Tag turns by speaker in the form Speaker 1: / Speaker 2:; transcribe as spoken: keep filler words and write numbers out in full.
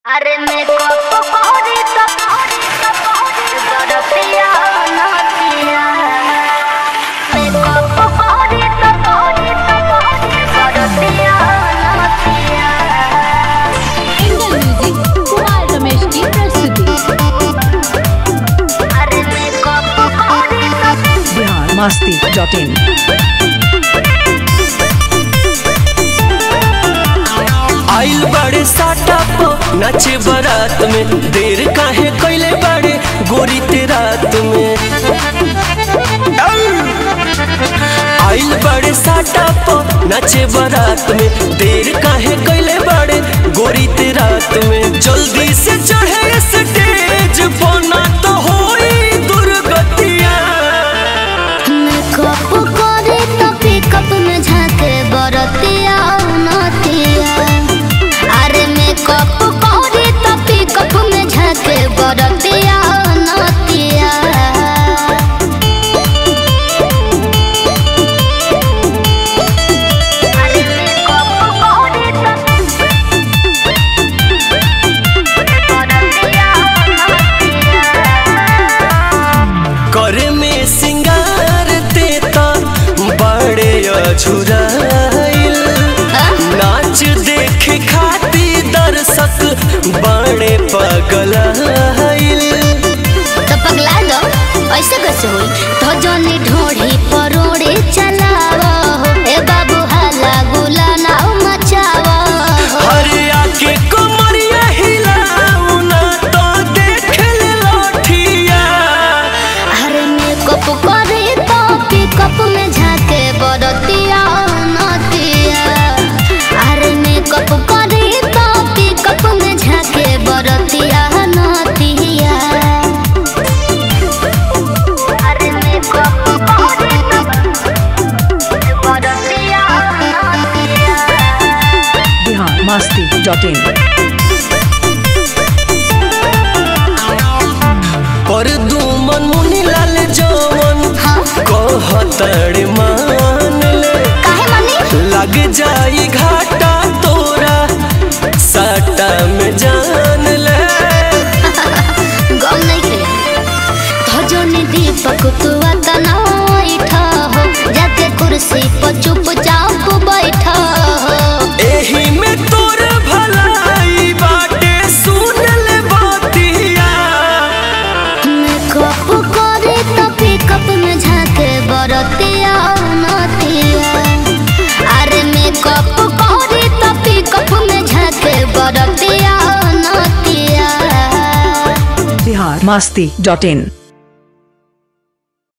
Speaker 1: अरे मैं को पकोड़ी पकोड़ी पकोड़ी गरतिया नतिया मैं को पकोड़ी पकोड़ी पकोड़ी गरतिया नतिया।
Speaker 2: इंगल म्यूजिक कुमार रमेश की प्रस्तुति।
Speaker 1: अरे मैं को पकोड़ी पकोड़ी
Speaker 3: बिहार मस्ती डॉट इन।
Speaker 4: आइल बड़े साटा पो नाचे बारात में, देर काहे कैले बड़े गोरी ते रात में। आइल बड़े साटा पो नाचे बारात में, देर काहे कैले बड़े गोरी ते रात में। जल्दी से चढ़े स्टेज पोना तो होई दुर्गतिया।
Speaker 1: मैं को पकोड़ी तो पिकअप में झाके बरतिया नतिया। अरे मैं को पकोड़ी तो पिकअप में झाके बरतिया नतिया। अरे मैं को पकोड़ी तो बरतिया नतिया।
Speaker 4: करे में सिंगार ते तो बड़े अझुराइल, नाच देखे खाती दर्शक बड़े पगलाइल।
Speaker 1: तो पगला दो ऐसे कैसे हुई तो जोनी ढोढ़ी परोड़े चलावा हो ए बाबू हाला गुला ना मचावा हो।
Speaker 4: हरिया के कमरिया हिलाऊ ना तो देख ले लौठिया।
Speaker 1: अरे मेकअप करे तो पिकअप में झाके बरतिया नतिया। अरे मेकअप करे तो पिकअप में झाके बरतिया नतिया। अरे मेकअप करे तो बरतिया नतिया।
Speaker 3: Bihar Masti dot in.
Speaker 4: पर दुमन मुनि लाल जवन कहतड़ मान ले,
Speaker 1: काहे मानी
Speaker 4: लग जाई घाटा तोरा साटा में जान ले।
Speaker 1: गम नहीं खे धजनी दीपक तू तना बैठा हो जाके कुर्सी पर चुपचाप बैठा हो।
Speaker 4: एही में तोर भलाई बाटे सुन ले बातिया।
Speaker 1: मेकअप करे तो पिकअप में झाके बरतिया नतिया। अरे मेकअप करे तो पिकअप में झाके बरतिया नतिया।
Speaker 3: बिहार मस्ती डॉट इन।